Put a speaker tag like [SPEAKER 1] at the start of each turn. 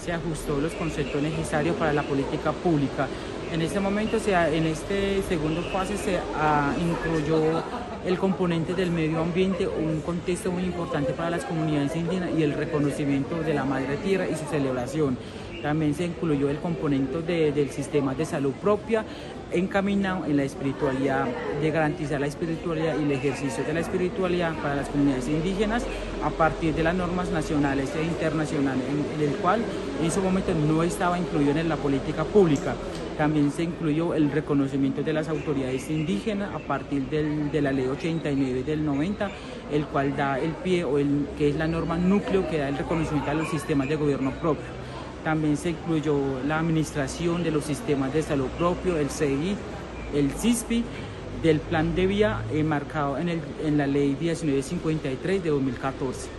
[SPEAKER 1] se ajustó los conceptos necesarios para la política pública. En este momento, en este segundo fase, se incluyó el componente del medio ambiente, un contexto muy importante para las comunidades indígenas, y el reconocimiento de la madre tierra y su celebración. También se incluyó el componente del sistema de salud propia, encaminado en la espiritualidad, de garantizar la espiritualidad y el ejercicio de la espiritualidad para las comunidades indígenas a partir de las normas nacionales e internacionales, en el cual en ese momento no estaba incluido en la política pública. También se incluyó el reconocimiento de las autoridades indígenas a partir de la ley 89 del 90, el cual da el pie, que es la norma núcleo que da el reconocimiento a los sistemas de gobierno propio. También se incluyó la administración de los sistemas de salud propio, el CI, el CISPI, del plan de vía enmarcado en la ley 1953 de 2014.